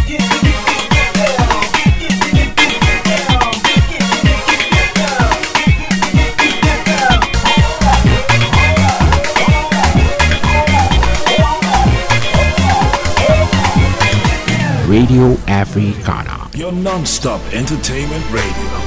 Radio Africana, your non-stop entertainment radio.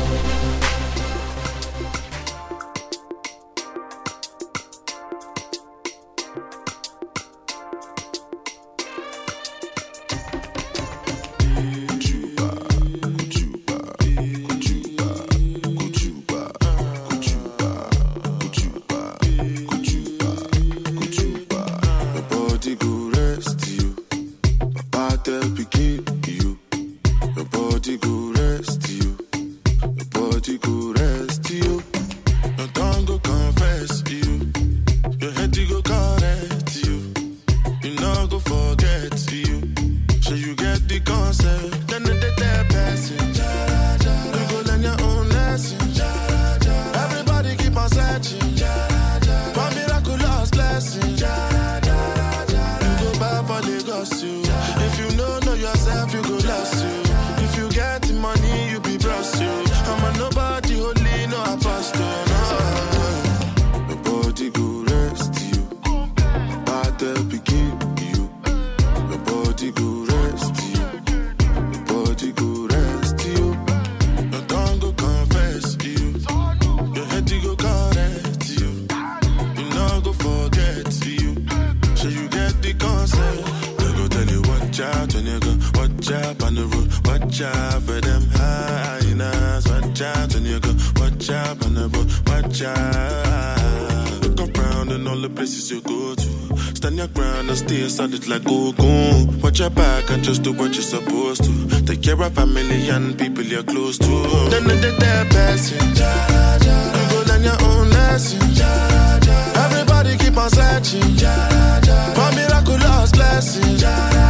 Solid like Goku. Watch your back and just do what you're supposed to. Take care of family and people you're close to. Then they're passing. You go learn your own lesson. Everybody keep on searching for miraculous blessings.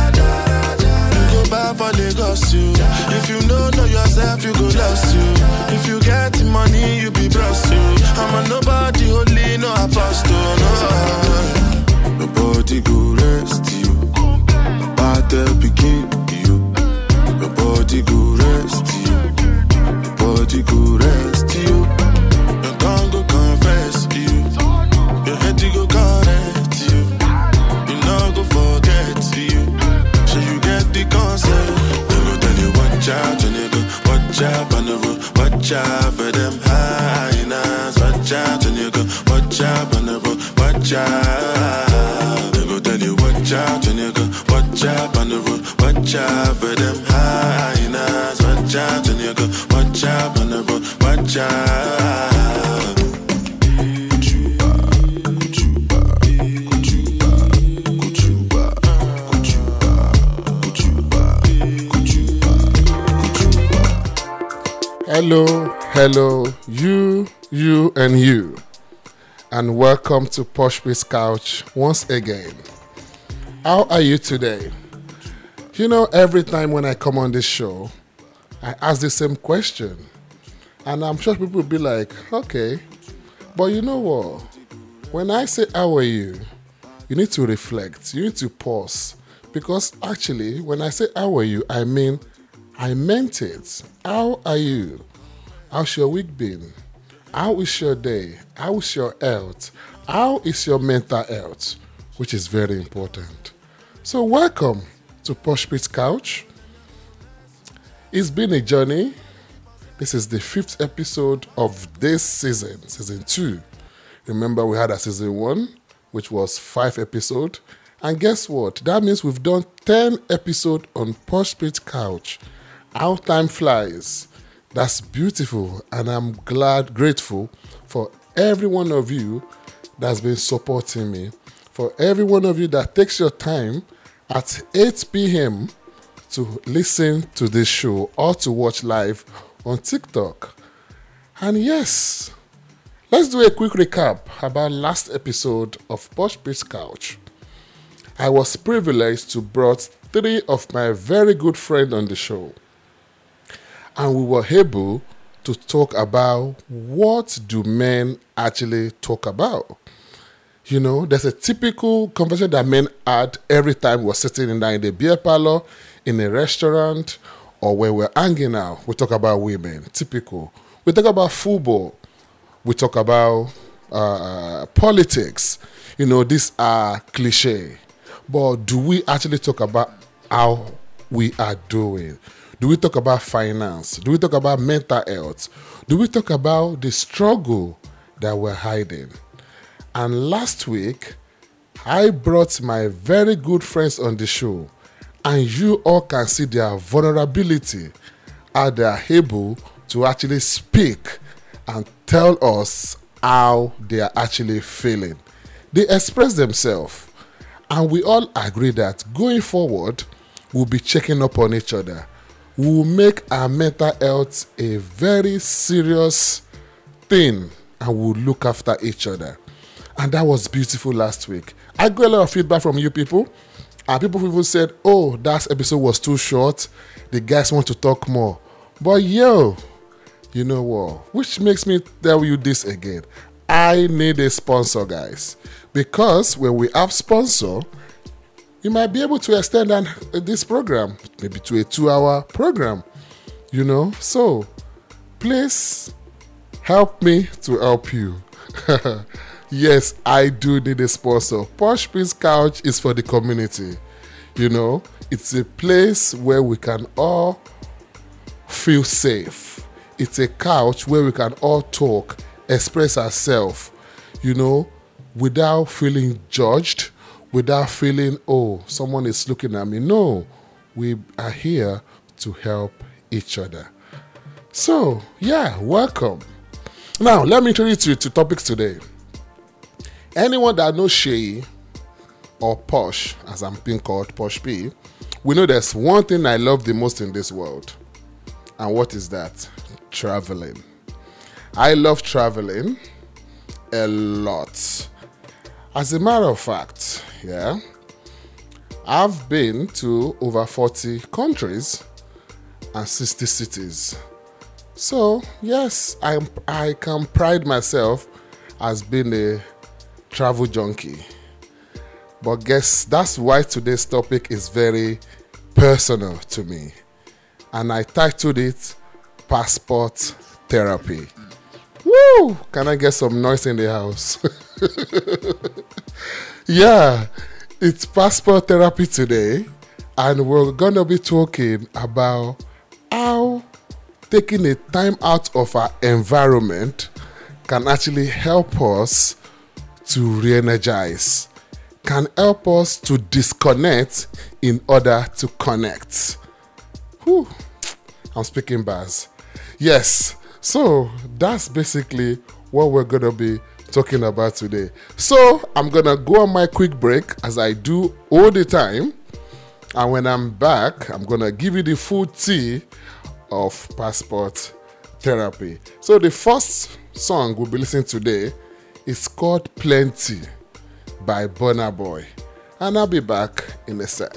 You go back for Lagos, you. If you know yourself, you go lost you. If you get money, you be blessed, you. I'm a nobody, holy, no apostle, no. Nobody go rest you. Battle begin you. Nobody go rest you. Nobody go rest you. Your tongue go confess you. Your head go correct you. You know go forget you. So you get the concept. They go tell you watch out when you go. Watch out on the road. Watch out for them hyenas. Watch out when you go. Watch out on the road. Watch out. Watch out when you go, watch out on the road, watch out for them hyenas. Watch out when you go, watch out on the road, watch out. Hello, you and you. And welcome to Posh Beats Couch once again. How are you today? You know, every time when I come on this show, I ask the same question. And I'm sure people will be like, okay. But you know what? When I say, how are you? You need to reflect. You need to pause. Because actually, when I say, how are you? I meant it. How are you? How's your week been? How is your day? How is your health? How is your mental health? Which is very important. So welcome to Posh Beats Couch. It's been a journey. This is the 5th episode of this season 2. Remember we had a season 1, which was 5 episodes. And guess what? That means we've done 10 episodes on Posh Beats Couch. How time flies. That's beautiful. And I'm grateful for every one of you that's been supporting me. For every one of you that takes your time at 8 p.m. to listen to this show or to watch live on TikTok. And yes, let's do a quick recap about last episode of Posh Beats Couch. I was privileged to brought 3 of my very good friends on the show. And we were able to talk about what do men actually talk about. You know, there's a typical conversation that men had every time we're sitting in the beer parlor, in a restaurant or where we're hanging out, we talk about women, typical. We talk about football. We talk about politics. These are cliche. But do we actually talk about how we are doing? Do we talk about finance? Do we talk about mental health? Do we talk about the struggle that we're hiding? And last week, I brought my very good friends on the show, and you all can see their vulnerability, how they are able to actually speak and tell us how they are actually feeling. They express themselves, and we all agree that going forward, we'll be checking up on each other. We will make our mental health a very serious thing, and we'll look after each other. And that was beautiful last week. I got a lot of feedback from you people. And people even said, oh, that episode was too short. The guys want to talk more. But you know what? Which makes me tell you this again. I need a sponsor, guys. Because when we have sponsor, you might be able to extend this program, maybe to a 2-hour program, So, please help me to help you. Yes, I do need a sponsor. Posh Prince Couch is for the community. It's a place where we can all feel safe. It's a couch where we can all talk, express ourselves, without feeling judged, without feeling, oh, someone is looking at me. No, we are here to help each other. So, yeah, welcome. Now, let me introduce you to topics today. Anyone that knows Shay or Posh, as I'm being called, Posh P, we know there's one thing I love the most in this world. And what is that? Traveling. I love traveling a lot. As a matter of fact, I've been to over 40 countries and 60 cities. So, yes, I can pride myself as being a travel junkie. But guess that's why today's topic is very personal to me. And I titled it Passport Therapy. Woo! Can I get some noise in the house? Yeah, it's Passport Therapy today. And we're going to be talking about how taking a time out of our environment can actually help us to re-energize, can help us to disconnect in order to connect. Whew, I'm speaking bars. Yes, so that's basically what we're going to be talking about today. So I'm going to go on my quick break as I do all the time. And when I'm back, I'm going to give you the full tea of Passport Therapy. So the first song we'll be listening to today is called Plenty by Burna Boy. And I'll be back in a sec.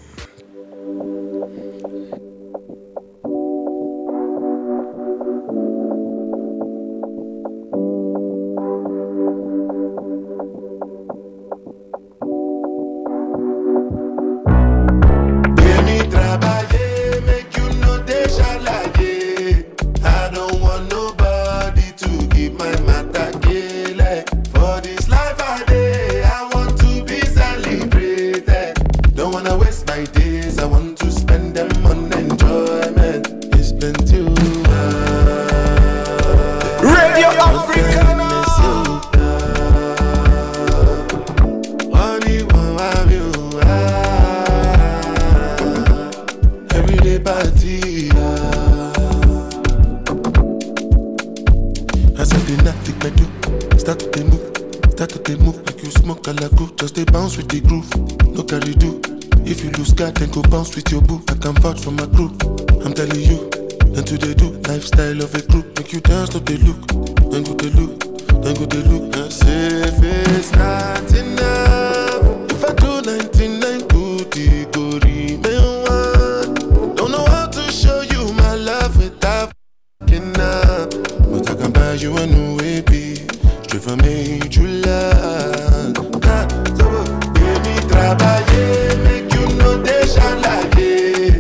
Then go bounce with your boo. I can vouch for my crew. I'm telling you, then to they do lifestyle of a group. Make you dance, not they look. Then go they look, then go they look. I say if it's not enough, if I do 99 good, it go remain one. Don't know how to show you my love without fucking up. But I can buy you a new baby, straight from major land. Baby, trabaye, make you know they shall like it.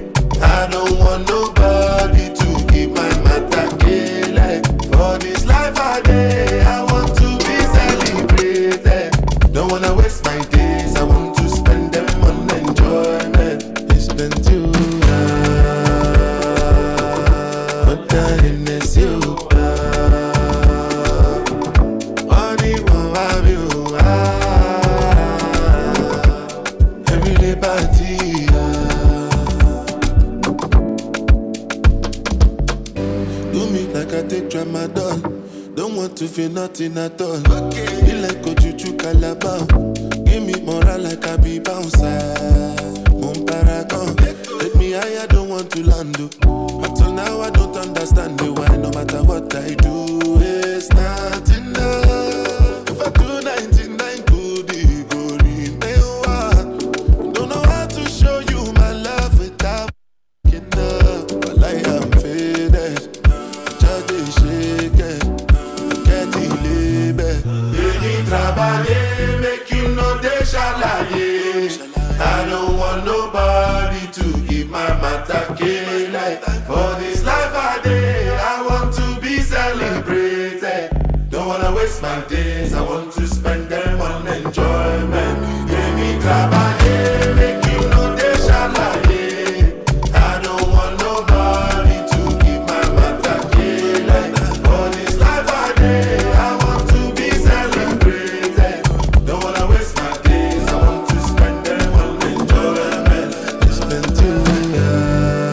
feel nothing at all. Be like Ojuju Calabar. Give me moral like I be bouncer. Mon paragon. Take me high, I don't want to land. Until now I don't understand you. Why no matter what I do, it's not enough. If I do 99 good, it go remain. Don't know how to show you my love without enough. But I am faded. Just dey shake it. Get it label. Baby, trabalhei, make you know they shalaye. I don't want nobody to give my matter like. For this life I did, I want to be celebrated. Don't wanna waste my days, I want to spend them on enjoyment. Give me trabalhei, make you know they shalaye. I don't want nobody to give my matter like. For this life I did, I want to be celebrated. Don't wanna waste my days, I want to spend them on enjoyment. It's been 2 years,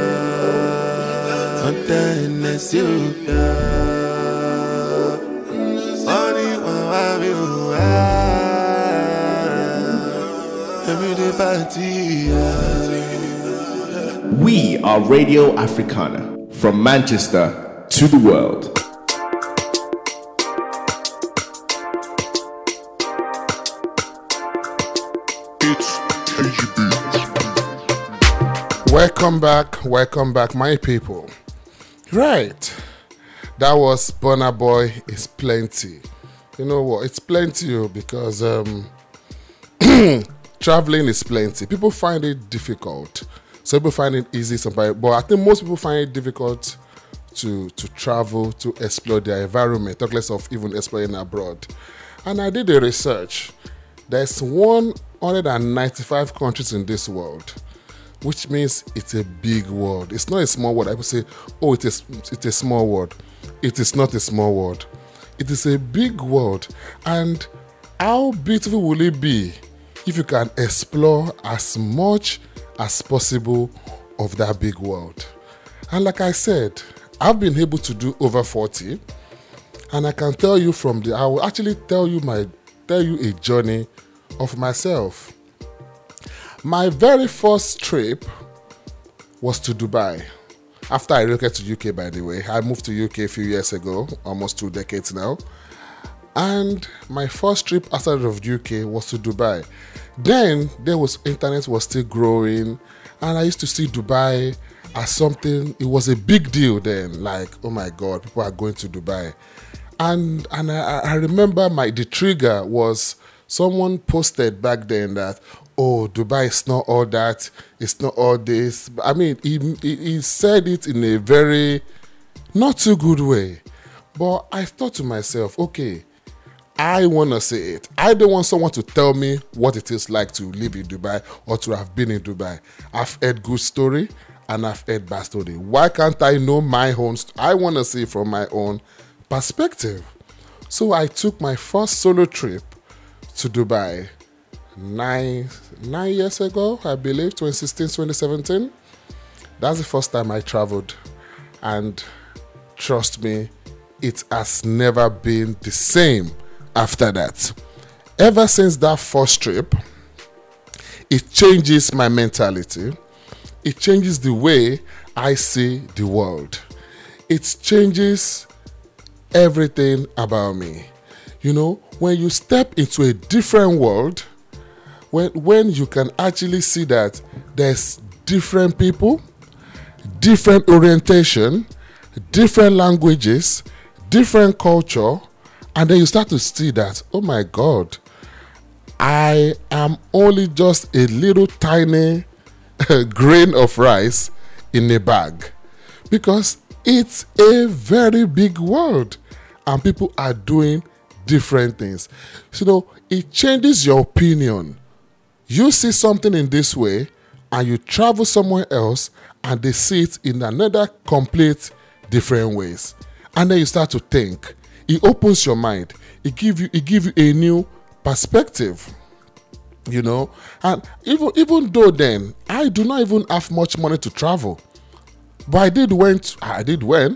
I'm dying next you. Only one of you, every day party. We are Radio Africana, from Manchester to the world. Welcome back, my people. Right, that was Burna Boy is Plenty. You know what? It's plenty because traveling is plenty. People find it difficult. Some people find it easy, sometimes, but I think most people find it difficult to travel, to explore their environment, talk less of even exploring abroad. And I did a research. There's 195 countries in this world, which means it's a big world. It's not a small world. People say, oh, it's a small world. It is not a small world. It is a big world. And how beautiful will it be if you can explore as much as possible of that big world? And like I said, I've been able to do over 40. And I can tell you I will actually tell you a journey of myself. My very first trip was to Dubai. After I relocated to UK, by the way. I moved to UK a few years ago, almost 2 decades now. And my first trip outside of UK was to Dubai. Then internet was still growing, and I used to see Dubai as something. It was a big deal then. Like, oh my God, people are going to Dubai. And I remember the trigger was someone posted back then that, oh, Dubai is not all that, it's not all this. I mean, he said it in a very not too good way. But I thought to myself, okay, I want to say it. I don't want someone to tell me what it is like to live in Dubai or to have been in Dubai. I've heard good story and I've heard bad story. Why can't I know my own I want to see from my own perspective. So I took my first solo trip to Dubai 9 years ago, I believe, 2016, 2017. That's the first time I traveled. And trust me, it has never been the same after that. Ever since that first trip, it changes my mentality. It changes the way I see the world. It changes everything about me. You know, when you step into a different world, when you can actually see that there's different people, different orientation, different languages, different culture, and then you start to see that, oh my God, I am only just a little tiny grain of rice in a bag. Because it's a very big world and people are doing different things. So, you know, it changes your opinion. You see something in this way and you travel somewhere else and they see it in another complete different ways. And then you start to think. It opens your mind. It gives you a new perspective. You know, and even though then I do not even have much money to travel, but I did went,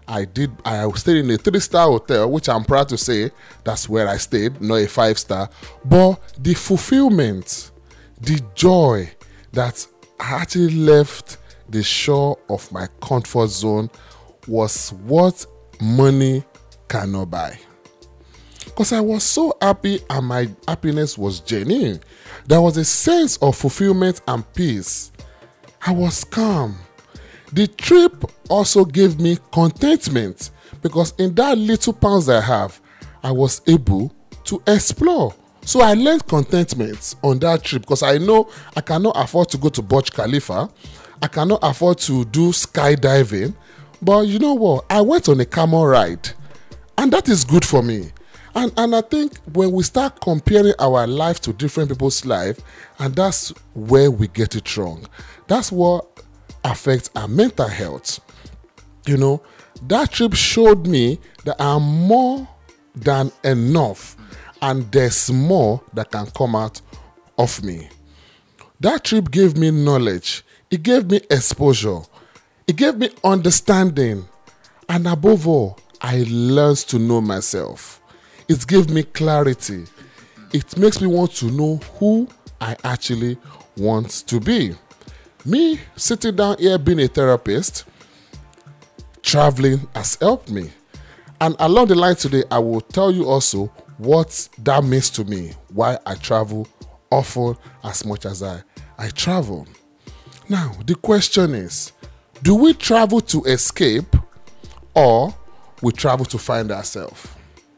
I stayed in a 3-star hotel, which I'm proud to say that's where I stayed, not a 5-star. But the fulfillment, the joy that I actually left the shore of my comfort zone was what money cannot buy. Because I was so happy and my happiness was genuine. There was a sense of fulfillment and peace. I was calm. The trip also gave me contentment because in that little pounds I have, I was able to explore. So I learned contentment on that trip because I know I cannot afford to go to Burj Khalifa. I cannot afford to do skydiving. But you know what? I went on a camel ride and that is good for me. And I think when we start comparing our life to different people's life, and that's where we get it wrong. That's what affects our mental health. You know, that trip showed me that I'm more than enough and there's more that can come out of me. That trip gave me knowledge. It gave me exposure. It gave me understanding. And above all, I learned to know myself. It gave me clarity. It makes me want to know who I actually want to be. Me sitting down here being a therapist, traveling has helped me. And along the line today, I will tell you also what that means to me, why I travel often as much as I travel. Now, the question is, do we travel to escape or we travel to find ourselves?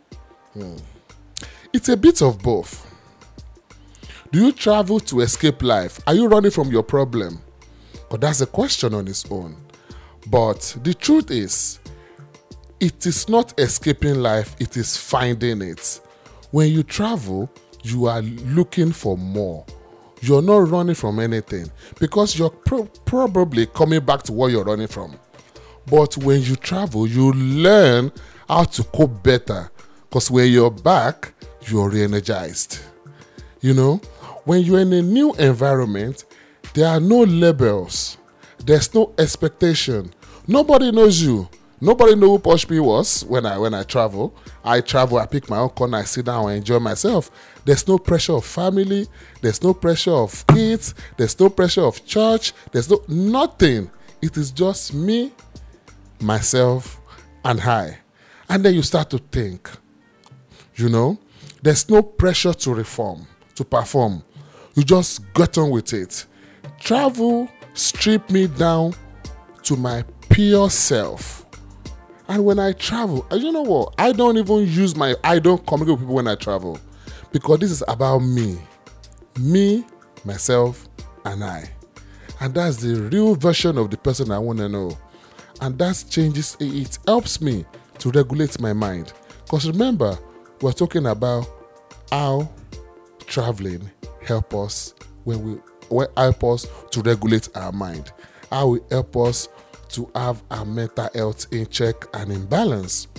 It's a bit of both. Do you travel to escape life? Are you running from your problem? But that's a question on its own. But the truth is, it is not escaping life, it is finding it. When you travel, you are looking for more. You're not running from anything because you're probably coming back to what you're running from. But when you travel, you learn how to cope better because when you're back, you're re-energized. You know, when you're in a new environment, there are no labels. There's no expectation. Nobody knows you. Nobody knows who Posh P was when I travel. I pick my own corner, I sit down and enjoy myself. There's no pressure of family. There's no pressure of kids. There's no pressure of church. There's nothing. It is just me, myself, and I. And then you start to think, you know, there's no pressure to perform. You just get on with it. Travel stripped me down to my pure self. And when I travel, you know what? I don't communicate with people when I travel because this is about me. Me, myself, and I. And that's the real version of the person I want to know. And that changes, it helps me to regulate my mind. Because remember, we're talking about how traveling help us help us to regulate our mind. How it help us to have our mental health in check and in balance.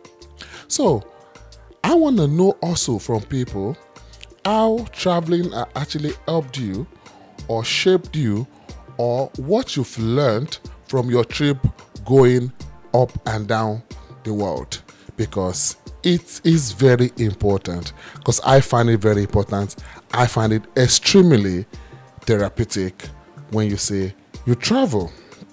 So, I want to know also from people how traveling actually helped you or shaped you or what you've learned from your trip going up and down the world, because it is very important, because I find it very important. I find it extremely therapeutic when you say you travel.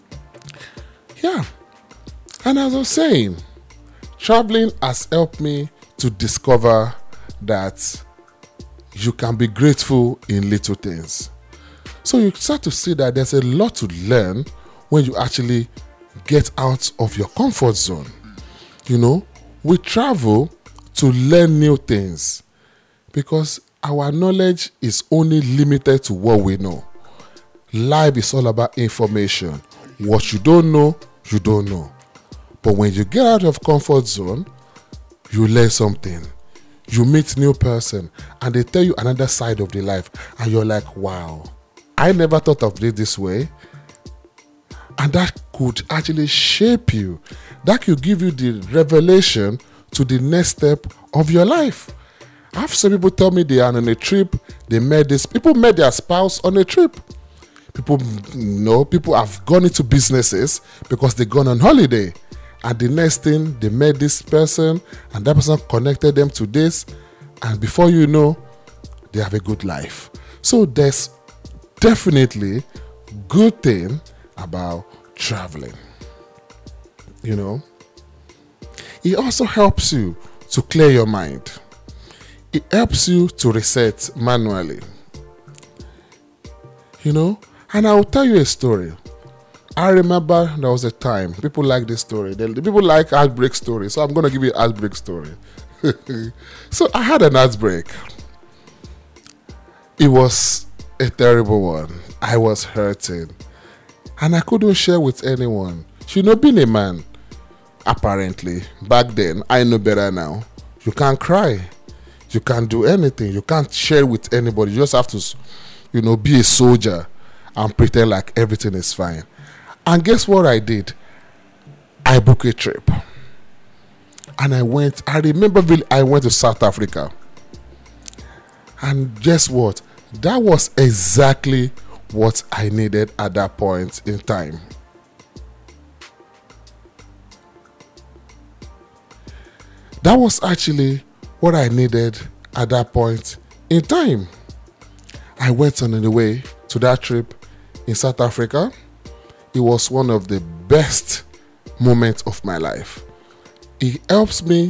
Yeah. And as I was saying, traveling has helped me to discover that you can be grateful in little things. So you start to see that there's a lot to learn when you actually get out of your comfort zone. You know, we travel to learn new things because our knowledge is only limited to what we know. Life is all about information. What you don't know, you don't know. But when you get out of comfort zone, you learn something. You meet new person and they tell you another side of the life and you're like, wow, I never thought of it this way. And that could actually shape you. That could give you the revelation to the next step of your life. I have some people tell me they are on a trip, people met their spouse on a trip. People have gone into businesses because they've gone on holiday. And the next thing, they met this person, and that person connected them to this. And before you know, they have a good life. So there's definitely good thing about traveling. You know, it also helps you to clear your mind. It helps you to reset manually. You know, and I'll tell you a story. I remember there was a time, people like this story. The people like heartbreak stories, so I'm going to give you a heartbreak story. So I had an heartbreak. It was a terrible one. I was hurting. And I couldn't share with anyone. You know, being a man, apparently, back then, I know better now. You can't cry. You can't do anything. You can't share with anybody. You just have to, you know, be a soldier and pretend like everything is fine. And guess what I did? I booked a trip. And I remember I went to South Africa. And guess what? That was exactly what I needed at that point in time. That was actually what I needed at that point in time. I went on the way to that trip in South Africa. It was one of the best moments of my life. It helps me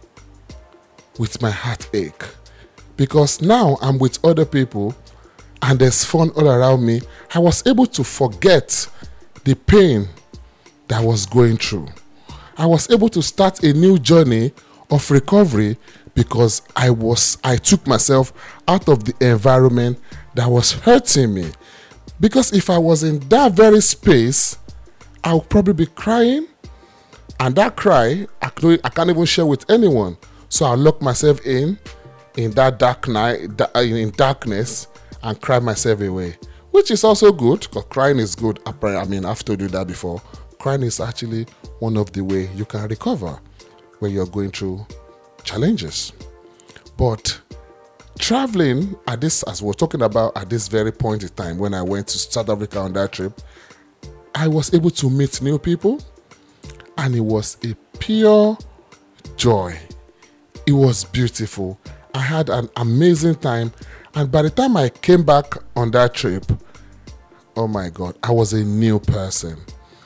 with my heartache because now I'm with other people and there's fun all around me. I was able to forget the pain that I was going through. I was able to start a new journey of recovery because I took myself out of the environment that was hurting me. Because if I was in that very space, I would probably be crying. And that cry, I can't even share with anyone. So I lock myself in that dark night, in darkness, and cry myself away. Which is also good, because crying is good. I've told you that before. Crying is actually one of the ways you can recover when you're going through challenges. But traveling as we're talking about at this very point in time, when I went to South Africa on that trip, I was able to meet new people. And it was a pure joy. It was beautiful. I had an amazing time. And by the time I came back on that trip, oh my God, I was a new person.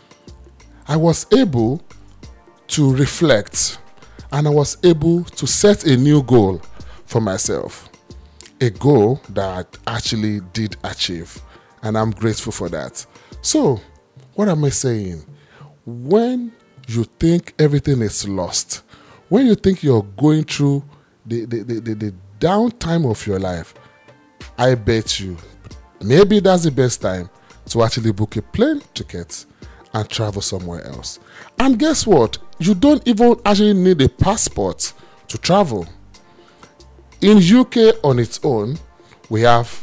I was able to reflect and I was able to set a new goal for myself. A goal that I actually did achieve. And I'm grateful for that. So, what am I saying? When you think everything is lost, when you think you're going through the downtime of your life, I bet you maybe that's the best time to actually book a plane ticket and travel somewhere else. And guess what? You don't even actually need a passport to travel. In UK on its own, we have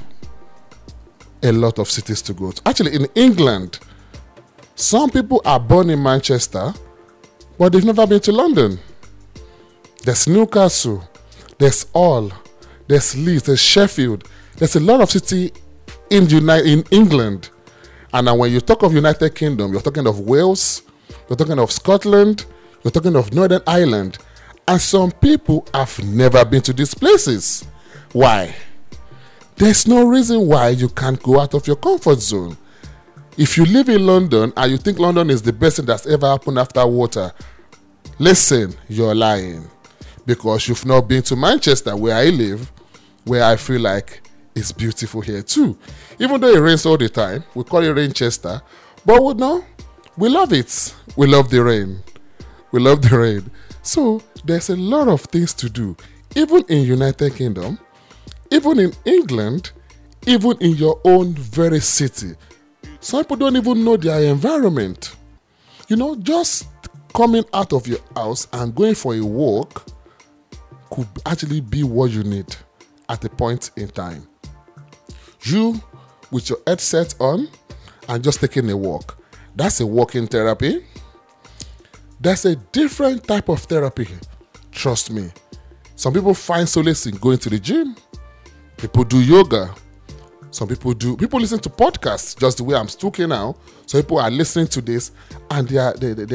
a lot of cities to go to. Actually, in England, some people are born in Manchester, but they've never been to London. There's Newcastle, there's Hull, there's Leeds, there's Sheffield. There's a lot of city in England. And when you talk of United Kingdom, you're talking of Wales, you're talking of Scotland, you're talking of Northern Ireland. And some people have never been to these places. Why? There's no reason why you can't go out of your comfort zone. If you live in London and you think London is the best thing that's ever happened after water, listen, you're lying. Because you've not been to Manchester, where I live, where I feel like it's beautiful here too. Even though it rains all the time, we call it Rainchester, but we love it. We love the rain. We love the rain. So there's a lot of things to do, even in United Kingdom, even in England, even in your own very city. Some people don't even know their environment. Just coming out of your house and going for a walk could actually be what you need at a point in time. You, with your headset on and just taking a walk, that's a walking therapy. There's a different type of therapy. Trust me. Some people find solace in going to the gym. People do yoga. Some people listen to podcasts just the way I'm talking now. So people are listening to this and they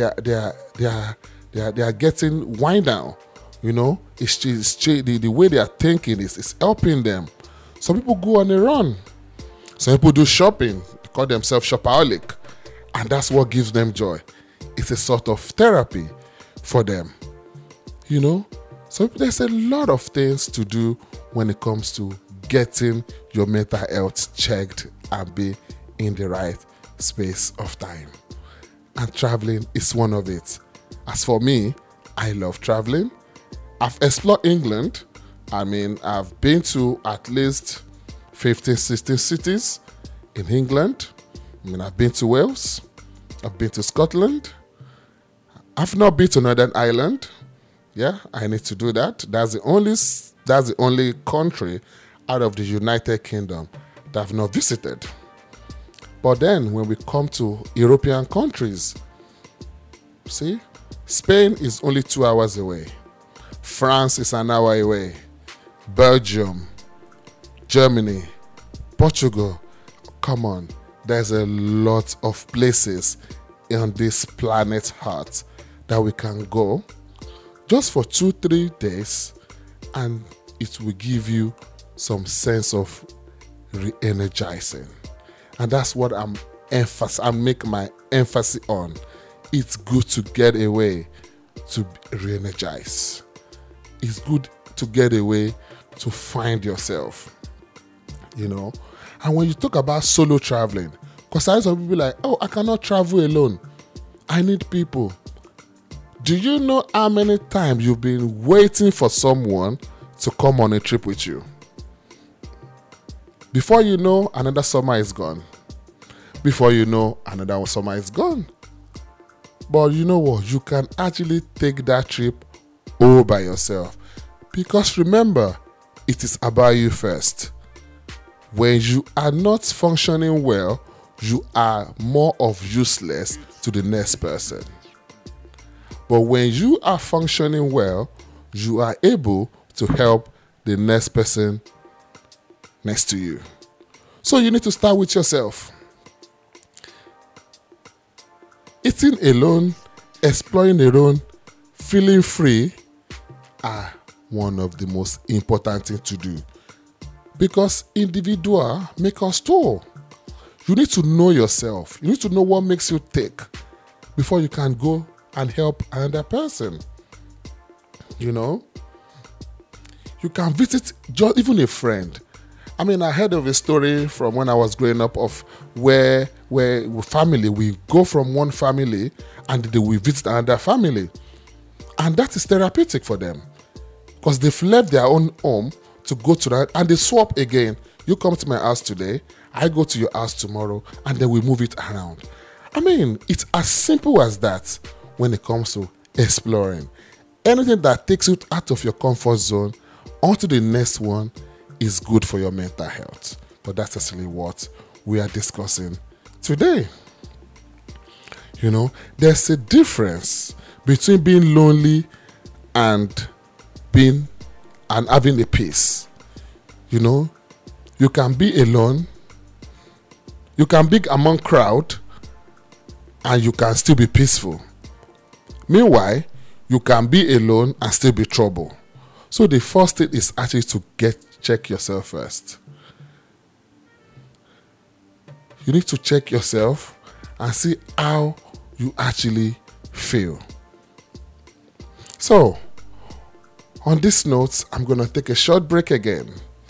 are getting wind down. You know, the way they are thinking is helping them. Some people go on a run. Some people do shopping. They call themselves shopaholic. And that's what gives them joy. It's a sort of therapy for them. You know? So there's a lot of things to do when it comes to getting your mental health checked and be in the right space of time. And traveling is one of it. As for me, I love traveling. I've explored England. I mean, I've been to at least 15, 16 cities in England. I mean, I've been to Wales. I've been to Scotland. I've not been to Northern Ireland. Yeah, I need to do that. That's the only country out of the United Kingdom that I've not visited. But then when we come to European countries, see, Spain is only 2 hours away. France is an hour away. Belgium, Germany, Portugal. Come on, there's a lot of places on this planet Earth that we can go just for 2-3 days, and it will give you some sense of re-energizing. And that's what I'm making my emphasis on. It's good to get away to re-energize. It's good to get away to find yourself, you know. And when you talk about solo traveling, because I some people like, oh, I cannot travel alone. I need people. Do you know how many times you've been waiting for someone to come on a trip with you? Before you know, another summer is gone. Before you know, another summer is gone. But you know what? You can actually take that trip all by yourself. Because remember, it is about you first. When you are not functioning well, you are more of useless to the next person. But when you are functioning well, you are able to help the next person next to you. So you need to start with yourself. Eating alone, exploring alone, feeling free are one of the most important things to do. Because individual make us tall. You need to know yourself. You need to know what makes you tick before you can go and help another person. You know? You can visit just even a friend. I mean, I heard of a story from when I was growing up of where family, we go from one family and we visit another family. And that is therapeutic for them. Because they've left their own home to go to that, and they swap again. You come to my house today, I go to your house tomorrow, and then we move it around. I mean, it's as simple as that when it comes to exploring. Anything that takes you out of your comfort zone onto the next one is good for your mental health. But that's actually what we are discussing today. You know, there's a difference between being lonely and having a peace. You know, you can be alone, you can be among crowd, and you can still be peaceful. Meanwhile, you can be alone and still be trouble. So the first thing is actually to check yourself first. You need to check yourself and see how you actually feel. So, on this note, I'm going to take a short break again.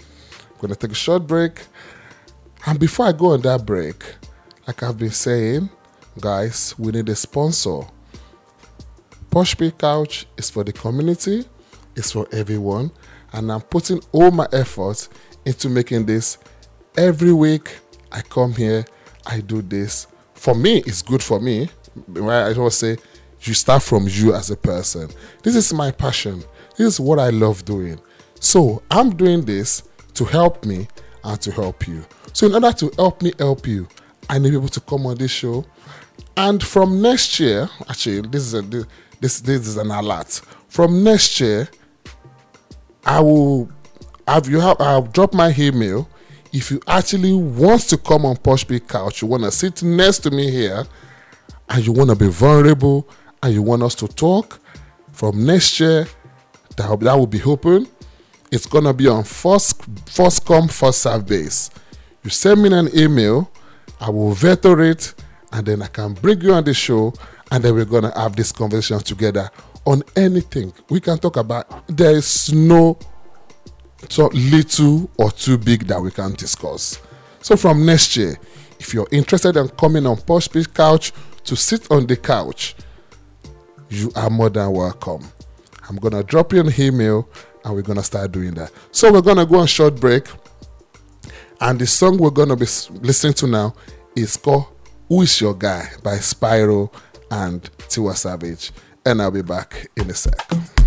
And before I go on that break, like I've been saying, guys, we need a sponsor. Posh P Couch is for the community, it's for everyone, and I'm putting all my efforts into making this. Every week I come here, I do this. For me, it's good for me. I always say, you start from you as a person. This is my passion. This is what I love doing. So I'm doing this to help me and to help you. So in order to help me help you, I need people to come on this show. And from next year, actually, this is an alert. From next year, I'll drop my email if you actually want to come on Posh Big Couch, you want to sit next to me here, and you want to be vulnerable, and you want us to talk, from next year, that will be open. It's going to be on first come, first serve base. You send me an email, I will veto it, and then I can bring you on the show, and then we're going to have this conversation together on anything. We can talk about, there is no so little or too big that we can discuss. So from next year, if you're interested in coming on Posh Big Couch to sit on the couch, you are more than welcome. I'm going to drop you an email and we're going to start doing that. So we're going to go on short break. And the song we're going to be listening to now is called Who Is Your Guy by Spyro and Tiwa Savage. And I'll be back in a sec.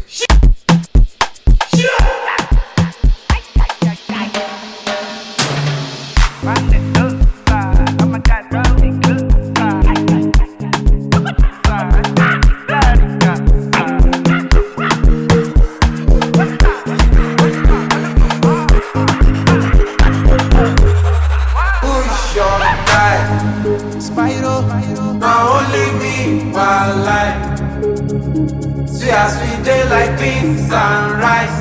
As we day like beans and rice,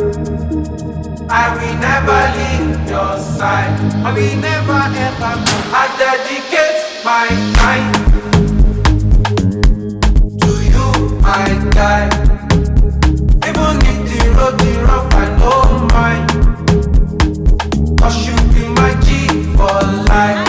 I will never leave your side. I will never ever. I dedicate my time to you, my guy. Even if the road is rough, I don't mind. 'Cause you be my G for life.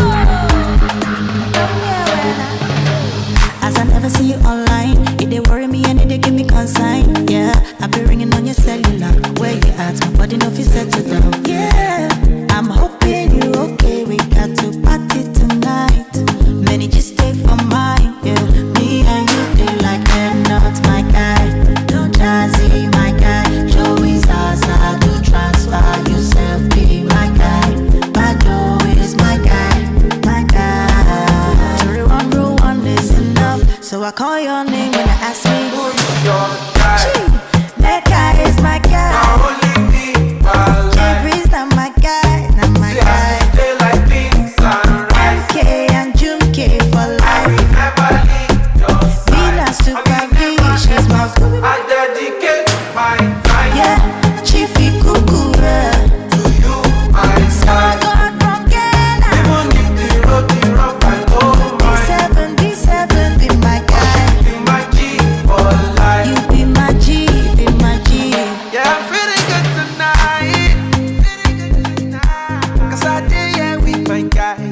As I never see you online, they worry me and they give me consign. Yeah, I be ringing on your cellular. Where you at? My body no fit settle down. Yeah, I'm hoping you okay. We got to party tonight. Many just stay for mine. Yeah, me and you they like head nuts, my guy. Don't jazzy, my guy. Show is Zaza, do transfer yourself, be my guy. Bado is my guy, my guy. To rule one is enough. So I call your name when I ask me who is your guy. That guy is my guy. Now only me, my life. Breeze, not my guy, not my See, guy. I stay like beans and rice. MK and Junke for I life. will never leave your Vina side. Super V, she's my I dedicate my time. yeah. Chiefy Cuckoo, to you, my guy. God from Ghana. Even if the road is rough, I don't mind. B7, be my guy. Be my G for life. You be my G, be my G. Yeah, I'm feeling good tonight. 'Cause I did here with my guys.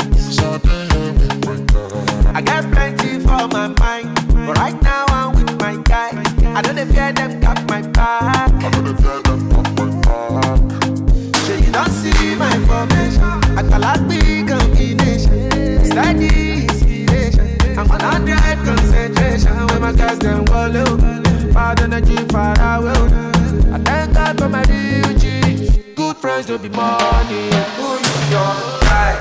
I got plenty for my mind, but right now I'm with my guys. I don't fear them got my back. So you don't see my formation. I call out big combination. Steady inspiration. I'm on 100 concentration. When my guys them wallow, bad energy far away. I thank God for my real G's. Good friends don't be money. Who is your guy?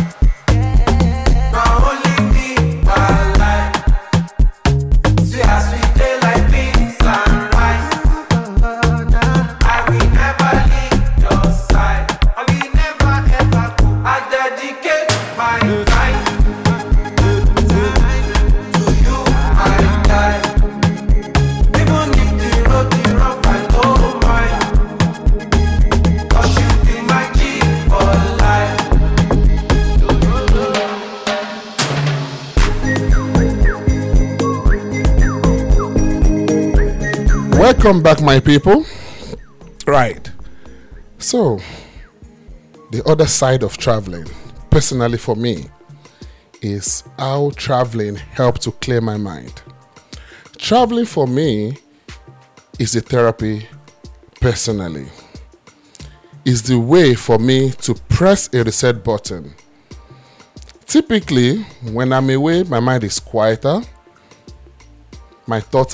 Now only me, my life. See as we play like beans and rice. I will never leave your side. I will never ever go. I dedicate my time to you, my guy. Even if the road is rough, I don't mind. 'Cause you be my G for life. Welcome back, my people. Right. So, the other side of traveling, personally for me, is how traveling helped to clear my mind. Traveling for me is a therapy personally. It's the way for me to press a reset button. Typically, when I'm away, my mind is quieter. My thoughts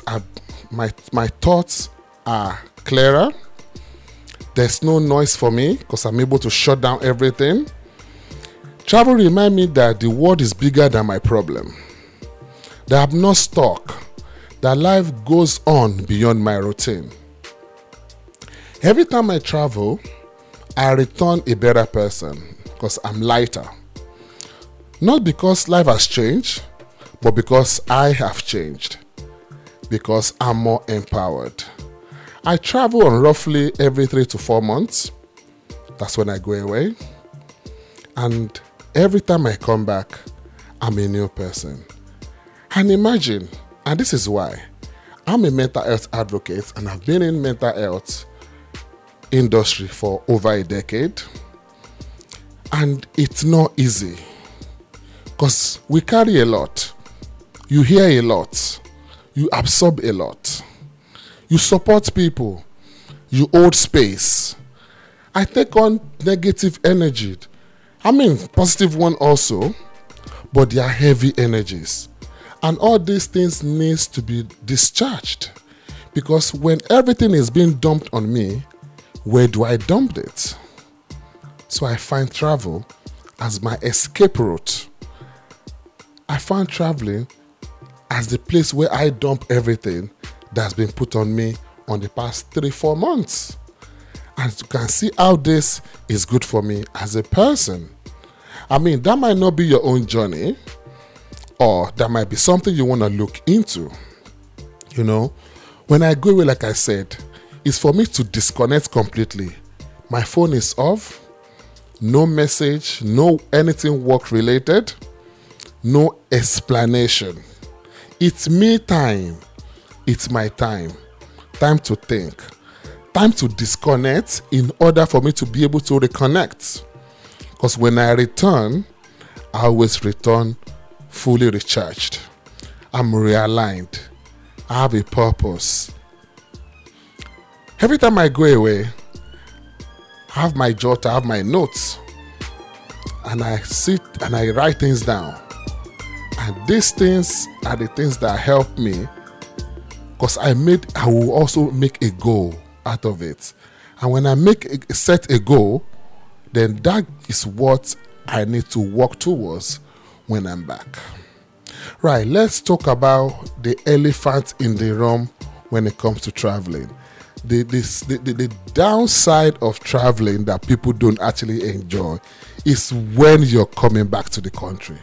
are clearer. There's no noise for me because I'm able to shut down everything. Travel reminds me that the world is bigger than my problem, that I'm not stuck, that life goes on beyond my routine. Every time I travel, I return a better person because I'm lighter. Not because life has changed, but because I have changed. Because I'm more empowered. I travel on roughly every 3 to 4 months. That's when I go away. And every time I come back, I'm a new person. And imagine, and this is why, I'm a mental health advocate and I've been in mental health industry for over a decade. And it's not easy because we carry a lot. You hear a lot. You absorb a lot. You support people. You hold space. I take on negative energy. I mean, positive one also, but they are heavy energies. And all these things needs to be discharged. Because when everything is being dumped on me, where do I dump it? So I find travel as my escape route. I find traveling as the place where I dump everything that's been put on me on the past 3-4 months. And you can see how this is good for me as a person. I mean, that might not be your own journey, or that might be something you want to look into. You know, when I go away, like I said, it's for me to disconnect completely. My phone is off, no message, no anything work related, no explanation. It's me time. It's my time. Time to think. Time to disconnect in order for me to be able to reconnect. Because when I return, I always return fully recharged. I'm realigned. I have a purpose. Every time I go away, I have my jotter, I have my notes. And I sit and I write things down. And these things are the things that help me, because I will also make a goal out of it. And when I set a goal, then that is what I need to work towards when I'm back. Right, let's talk about the elephant in the room when it comes to traveling. The downside of traveling that people don't actually enjoy is when you're coming back to the country.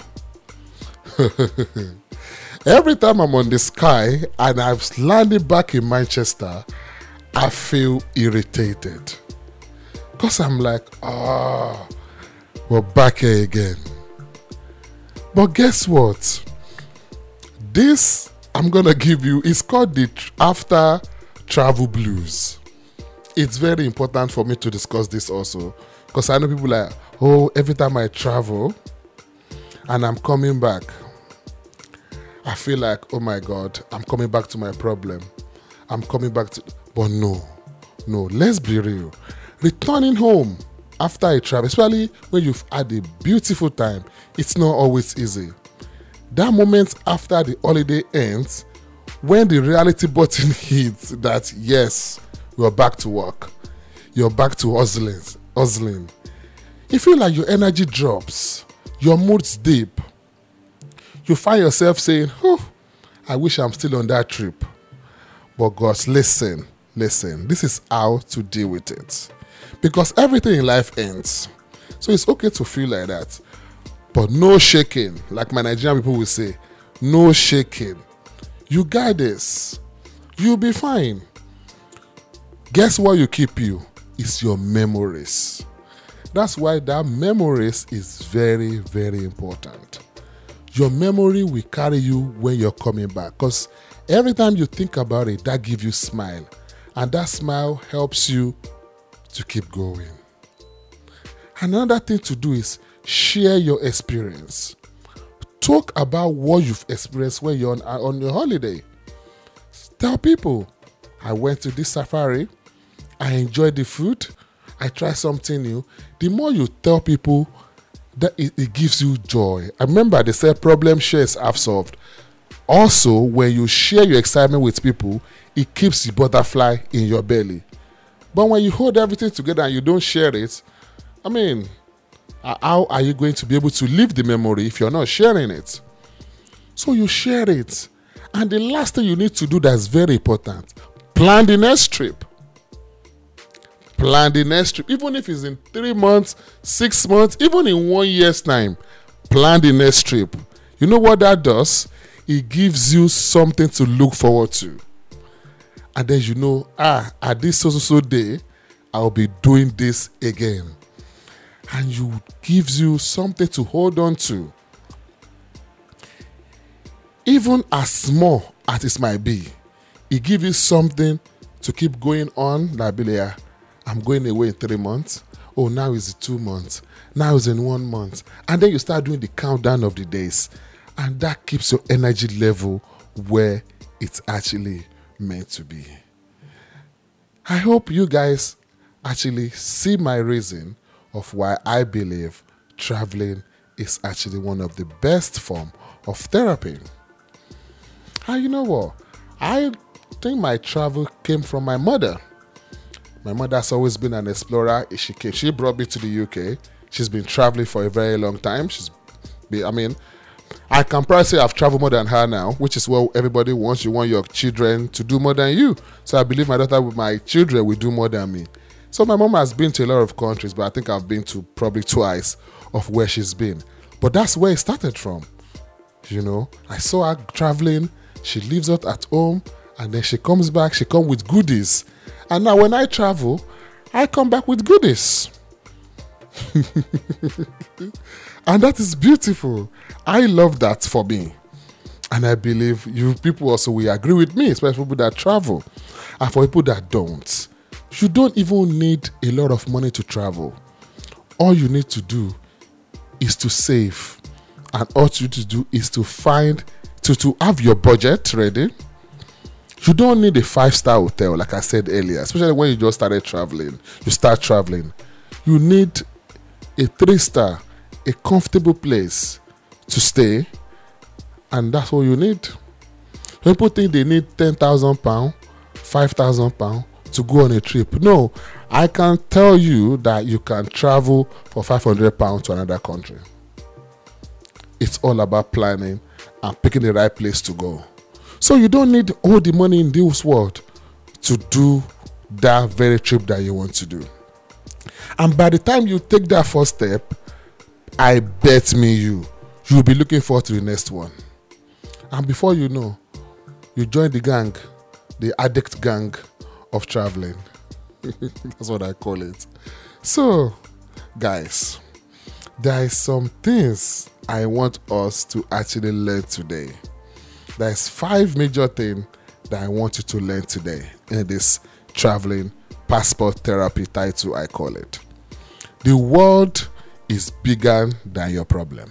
Every time I'm on the sky and I've landed back in Manchester, I feel irritated. Because I'm like, we're back here again. But guess what? This I'm going to give you is called the after travel blues. It's very important for me to discuss this also. Because I know people like, every time I travel and I'm coming back, I feel like, oh my God, I'm coming back to my problem. I'm coming back to... But no, let's be real. Returning home after a travel, especially when you've had a beautiful time, it's not always easy. That moment after the holiday ends, when the reality button hits that, yes, you're back to work. You're back to hustling. You feel like your energy drops. Your mood's deep. You find yourself saying, I wish I'm still on that trip. But God, listen, this is how to deal with it. Because everything in life ends. So it's okay to feel like that. But no shaking, like my Nigerian people will say, no shaking. You got this. You'll be fine. Guess what you keep you? It's your memories. That's why that memories is very, very important. Your memory will carry you when you're coming back. Because every time you think about it, that gives you a smile. And that smile helps you to keep going. Another thing to do is share your experience. Talk about what you've experienced when you're on your holiday. Tell people, I went to this safari. I enjoyed the food. I tried something new. The more you tell people, that it gives you joy. I remember they said problem shares half solved. Also, when you share your excitement with people, it keeps the butterfly in your belly. But when you hold everything together and you don't share it, I mean, how are you going to be able to live the memory if you're not sharing it? So you share it. And the last thing you need to do that's very important, plan the next trip. Plan the next trip. Even if it's in 3 months, 6 months, even in 1 year's time, plan the next trip. You know what that does? It gives you something to look forward to. And then you know, at this so day, I'll be doing this again. And you gives you something to hold on to. Even as small as it might be, it gives you something to keep going on. Like, I'm going away in 3 months. Oh, now it's 2 months. Now it's in 1 month. And then you start doing the countdown of the days. And that keeps your energy level where it's actually meant to be. I hope you guys actually see my reason of why I believe traveling is actually one of the best form of therapy. And you know what? I think my travel came from my mother. My mother has always been an explorer. She brought me to the UK. She's been traveling for a very long time. I can probably say I've traveled more than her now, which is what everybody wants. You want your children to do more than you. So I believe my daughter with my children will do more than me. So my mom has been to a lot of countries, but I think I've been to probably twice of where she's been. But that's where it started from. You know, I saw her traveling. She leaves out at home, and then she comes back. She comes with goodies. And now when I travel, I come back with goodies. And that is beautiful. I love that for me. And I believe you people also will agree with me, especially people that travel. And for people that don't, you don't even need a lot of money to travel. All you need to do is to save. And all you need to do is to to have your budget ready. You don't need a 5-star hotel, like I said earlier, especially when you just started traveling. You start traveling. You need a 3-star, a comfortable place to stay, and that's all you need. People think they need £10,000, £5,000 to go on a trip. No, I can tell you that you can travel for £500 to another country. It's all about planning and picking the right place to go. So you don't need all the money in this world to do that very trip that you want to do. And by the time you take that first step, I bet you'll be looking forward to the next one. And before you know, you join the gang, the addict gang of traveling. That's what I call it. So, guys, there is some things I want us to actually learn today. There's 5 major things that I want you to learn today in this traveling passport therapy title, I call it. The world is bigger than your problem.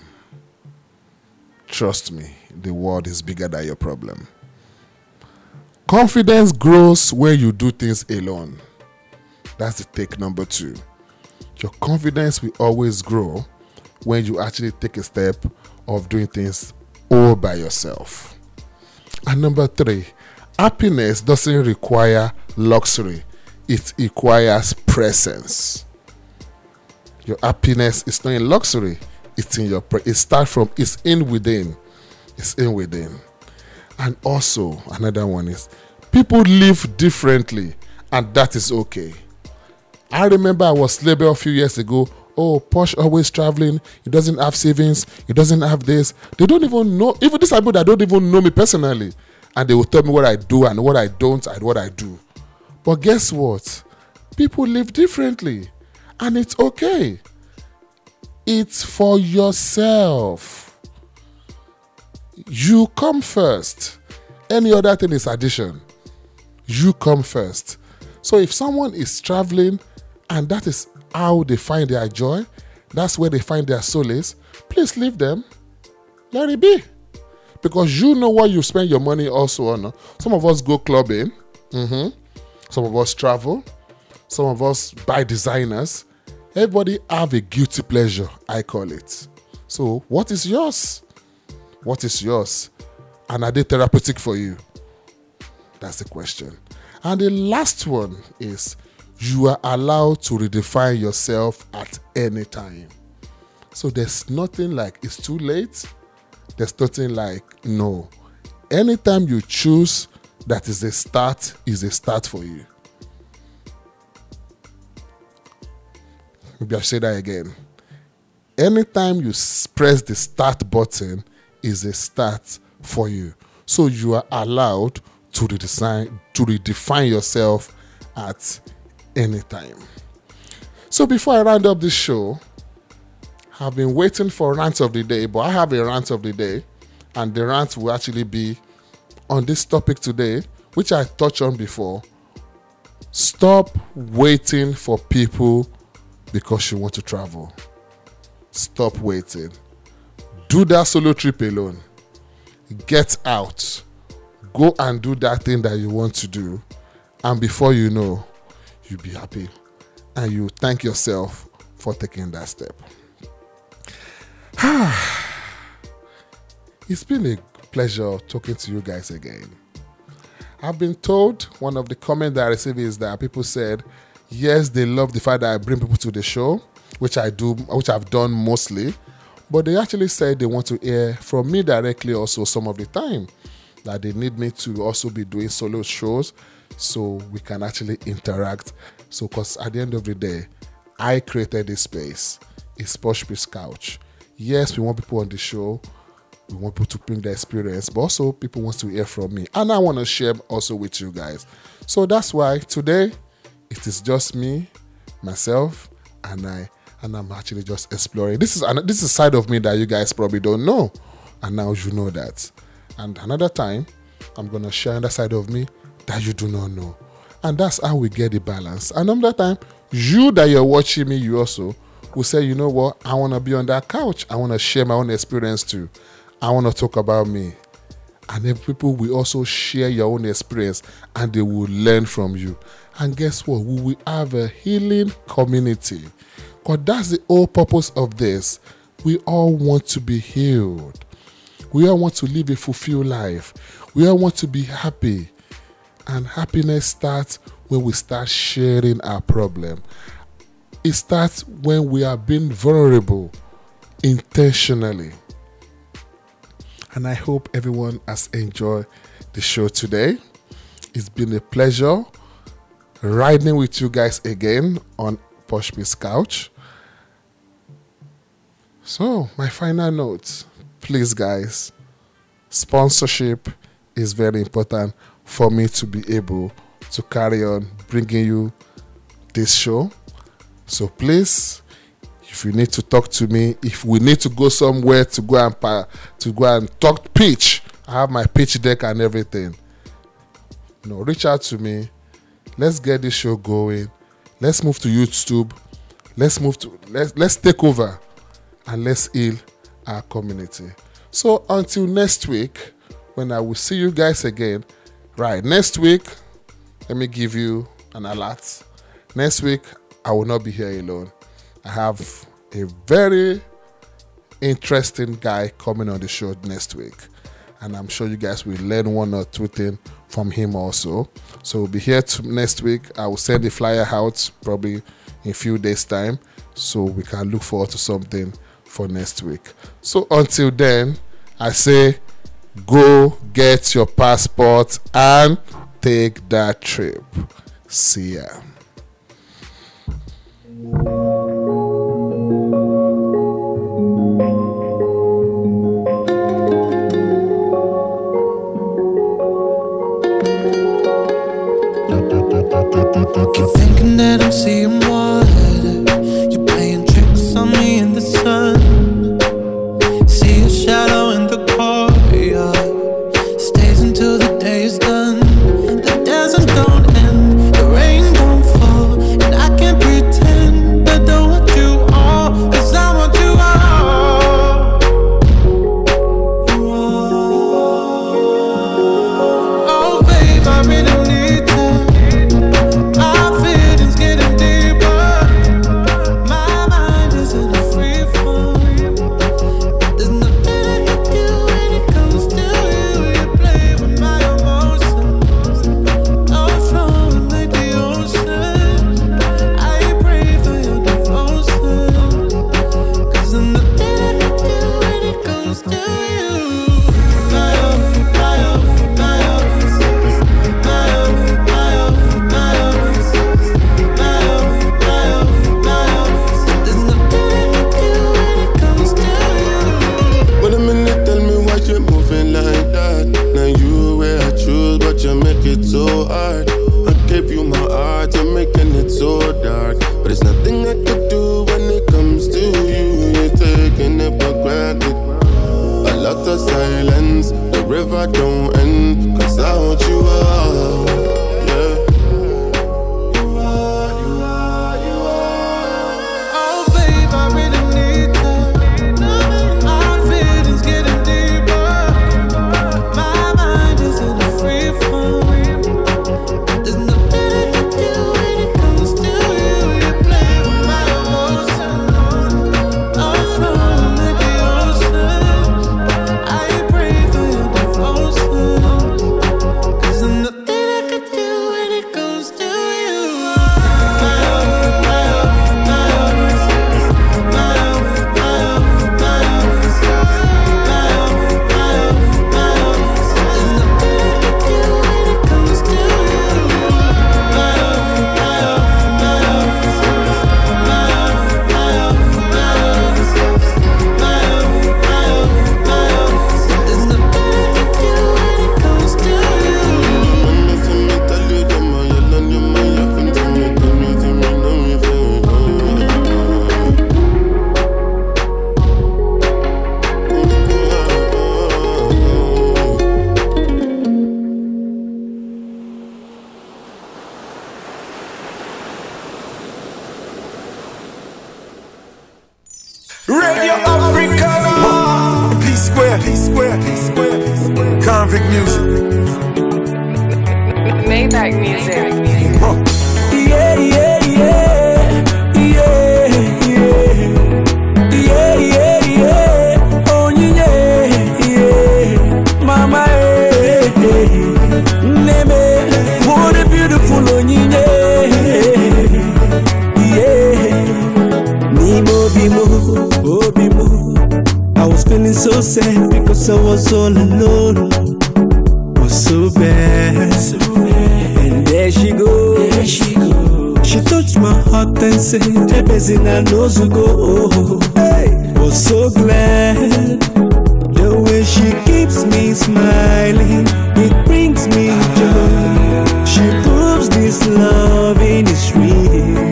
Trust me, the world is bigger than your problem. Confidence grows when you do things alone. That's the take number 2. Your confidence will always grow when you actually take a step of doing things all by yourself. And number 3, happiness doesn't require luxury. It requires presence. Your happiness is not in luxury. It's in your it's in within. It's in within. And also, another one is, people live differently, and that is okay. I remember I was labeled a few years ago, oh, Posh always traveling, he doesn't have savings, he doesn't have this. They don't even know, even these people that don't even know me personally, and they will tell me what I do and what I don't and what I do. But guess what? People live differently, and it's okay. It's for yourself. You come first. Any other thing is addition. You come first. So if someone is traveling and that is how they find their joy, that's where they find their solace, please leave them. Let it be. Because you know what you spend your money also on. Some of us go clubbing. Some of us travel. Some of us buy designers. Everybody have a guilty pleasure, I call it. So what is yours? What is yours? And are they therapeutic for you? That's the question. And the last one is, you are allowed to redefine yourself at any time. So there's nothing like it's too late. There's nothing like no. Anytime you choose that is a start for you. Maybe I'll say that again. Anytime you press the start button is a start for you. So you are allowed to redefine yourself at any time. So before I round up this show, I've been waiting for rant of the day, but I have a rant of the day, and the rant will actually be on this topic today, which I touched on before. Stop waiting for people because you want to travel. Stop waiting. Do that solo trip alone. Get out. Go and do that thing that you want to do. And before you know, you'll be happy. And you thank yourself for taking that step. It's been a pleasure talking to you guys again. I've been told one of the comments that I received is that people said, yes, they love the fact that I bring people to the show, which I do, which I've done mostly, but they actually said they want to hear from me directly also some of the time, that they need me to also be doing solo shows so we can actually interact. So, because at the end of the day, I created this space. It's Posh Biz Couch. Yes, we want people on the show. We want people to bring their experience, but also people want to hear from me. And I want to share also with you guys. So that's why today it is just me, myself, and I'm actually just exploring. This is a side of me that you guys probably don't know. And now you know that. And another time, I'm going to share another side of me that you do not know. And that's how we get the balance. And another time, you that you're watching me, you also will say, you know what, I want to be on that couch. I want to share my own experience too. I want to talk about me. And then people will also share your own experience and they will learn from you. And guess what? We will have a healing community. Because that's the whole purpose of this. We all want to be healed. We all want to live a fulfilled life. We all want to be happy. And happiness starts when we start sharing our problem. It starts when we are being vulnerable intentionally. And I hope everyone has enjoyed the show today. It's been a pleasure riding with you guys again on Posh Biz Couch. So, my final note, please guys, sponsorship is very important for me to be able to carry on bringing you this show. So please, if you need to talk to me, if we need to go somewhere to go and talk pitch, I have my pitch deck and everything. Reach out to me. Let's get this show going. Let's move to YouTube. Let's take over and let's heal our community. So until next week, when I will see you guys again. Right, next week, let me give you an alert. Next week, I will not be here alone. I have a very interesting guy coming on the show next week. And I'm sure you guys will learn one or two things from him also. So we'll be here next week. I will send the flyer out probably in a few days' time. So we can look forward to something for next week. So until then, I say go get your passport and take that trip. See ya. Keep thinking that I'm seeing water. You're playing tricks on me in the sun. See a shadow in the courtyard. Stays until the day is done. The desert don't end, the rain don't fall, and I can't pretend I don't want you all, 'cause I want you all. Oh babe, I really need you. There's nothing I can lot of silence. The river don't end, cause I want you up. Yeah. Oh, babe, I really need that. Our feelings getting deeper. My mind is in a free fall. There's nothing I can do when it comes to you. You play with my emotions. I'm flowing like the ocean. I pray for your devotion. Cause there's nothing I can do when it comes to you. Radio Africa. P-Square. Convict music. Maybach music. Yeah, yeah, yeah. Yeah, yeah. Yeah, yeah, yeah. Oh, yeah, yeah. Mama, Neme. What a beautiful Onyine. I was feeling so sad because I was all alone. Was so bad. And there she goes. She touched my heart and said, "Hey, Bezina knows to go." Hey, was so glad. The way she keeps me smiling, it brings me joy. She proves this loving is real.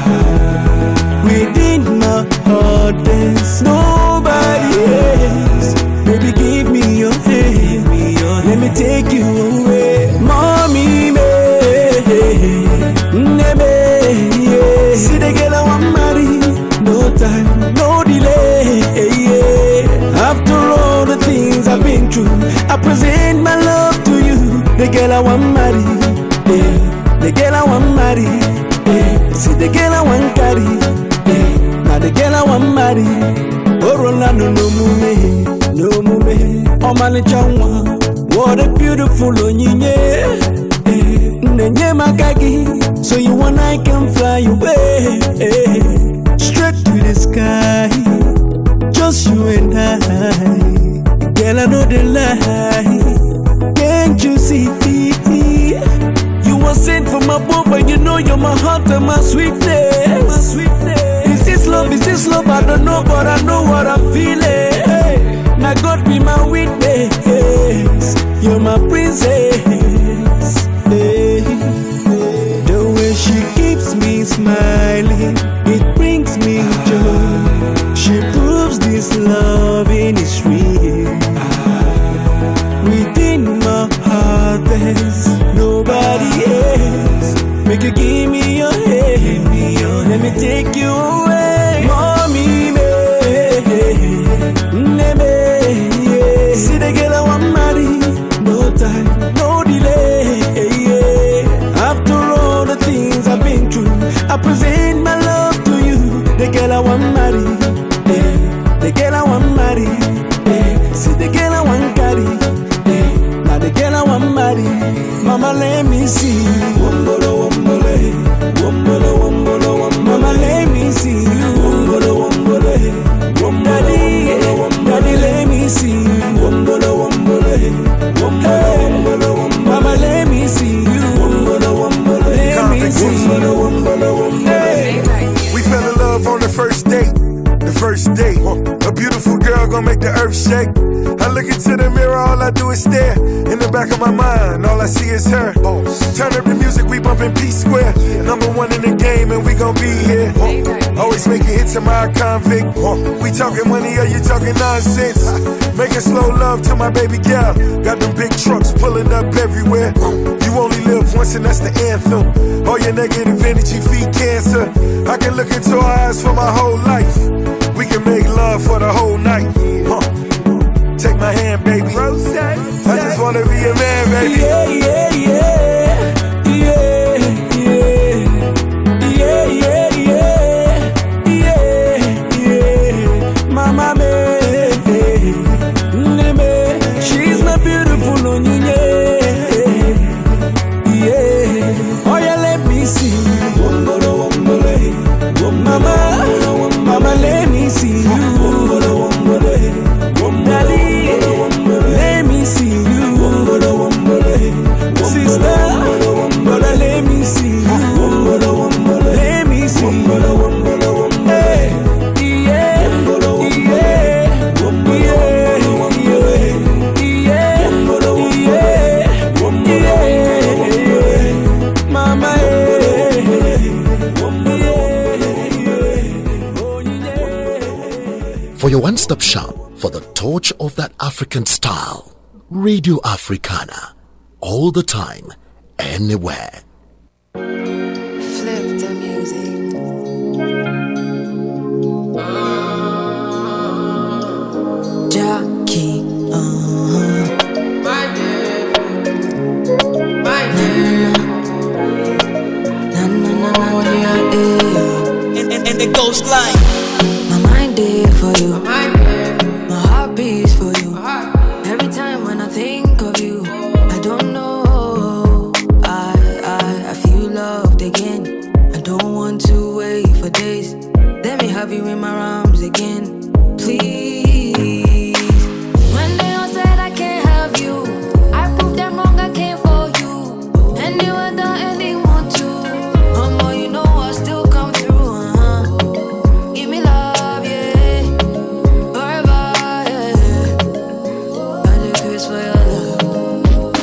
Within my heart there's nobody else. Baby, give me your hand. Let me take you away. Mommy, me, yeah. See the girl I want marry. No time, no delay. After all the things I've been through, I present my love to you. The girl I want marry. The girl I want marry. See the girl I want carry. Now the girl I want marry. Orola no mume. Oh man, changwa. What a beautiful Onyine. Nenye makagi. So you and I can fly away. Straight to the sky. Just you and I. Girl, I know the lie. Can't you see? You were sent from above, and you know you're my heart and my sweetness. Is this love? I don't know, but I know what I'm feeling. Now God be my witness. You're my princess. The way she keeps me smiling, it brings me joy. She proves this loving is real. Within my heart there's nobody else. Make you give me your hand. Let me take you away. Mommy, yeah. See the girl I want marry. No time, no delay. After all the things I've been through, I present my love to you. The girl I want marry. The girl I want marry. See the girl I want carry. Now the girl I want marry. Mama, let me see you. Wombolo, wombole. Wombolo, wombolo, wombolo. Mama, let me see you. Wombolo, wombole. Daddy, let me see you. Wombolo, wombole. Wombolo, wombolo. Mama, let me see you. Wombolo, wombolo. Let me see you. Wombolo, wombolo. We fell in love on the first date. The first date, a beautiful girl gonna make the earth shake. I look into the mirror, all I do is stare. In the back of my mind, all I see is her. Turn up the music, we bumpin' P-Square. Number one in the game, and we gon' be here. Always making hits in my convict. We talking money, or you talking nonsense? Making slow love to my baby girl. Got them big trucks pulling up everywhere. You only live once and that's the anthem. All your negative energy feed cancer. I can look into her eyes for my whole life. We can make love for the whole night. Take my hand, baby. I just wanna be a man, baby. Yeah, yeah, yeah. Yeah, yeah. Yeah, yeah, yeah. Yeah, yeah. Mama me. She's my beautiful Onyinye. Yeah. Oh yeah, let me see. Wombolo, wombolo. Mama, mama, let me see you. Wombolo, wombolo. Daddy, let me see you. Wombolo, wombolo. Sister, brother, let me see you. Wombolo, wombolo. Let me see you. Wombolo, wombolo. Hey, yeah, yeah. For your one-stop shop for the torch of that African style, Radio Africana, all the time, anywhere. Flip the music. Jackie, My name. And the ghost line. My mind there for you. My heart beats for you. Every time when I think of you, I don't know. I feel loved again. I don't want to wait for days. Let me have you in my arms again, please. When they all said I can't have you, I proved them wrong. I came for you, and you were the anyone to. Mama, you know I still come through. Give me love, yeah. Forever, yeah. I do this for your love.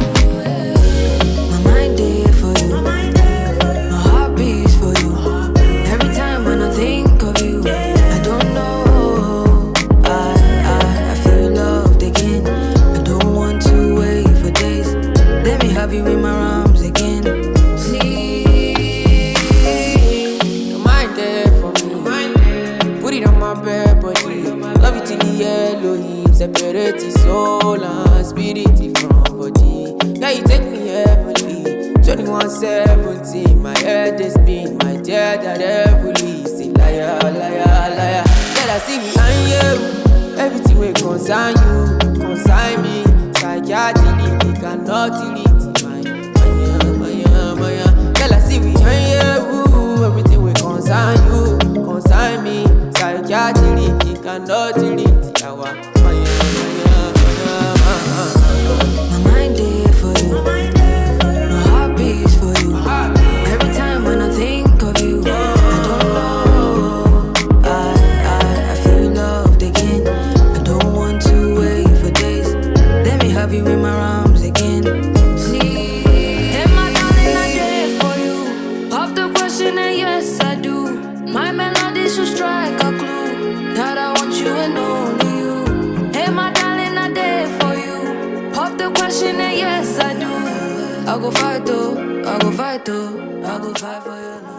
My mind there for you. My heart beats for you. Every time when I think of you, I don't know. I feel loved again. I don't want to wait for days. Let me have you in my arms again, please. Your mind there for me. Put it on my bed, body. Love it in the yellow heat. Separate the soul and spirit from body. Yeah, you take me heavenly. 21:17. My head is spin. My dear that heavily. Say liar, liar, liar. Tell I see behind you. Everything will consign you, consign me. Psychiatry, cannot delete my. Tell I see behind you. Everything will consign you, consign me. Psychiatry, cannot delete our. My mind there for you. My heart beats for you. Every time when I think of you, I don't know. I feel loved again. I don't want to wait for days. Let me have you in my arms again, please. Hey, my darling, I'm there for you. Pop the question and yes, I do. My melody should strike a clue that I want you and only you. Hey, my darling, I'm there for you. Pop the question and yes, I do. I go fight though, I go fight though, I go fight for your love.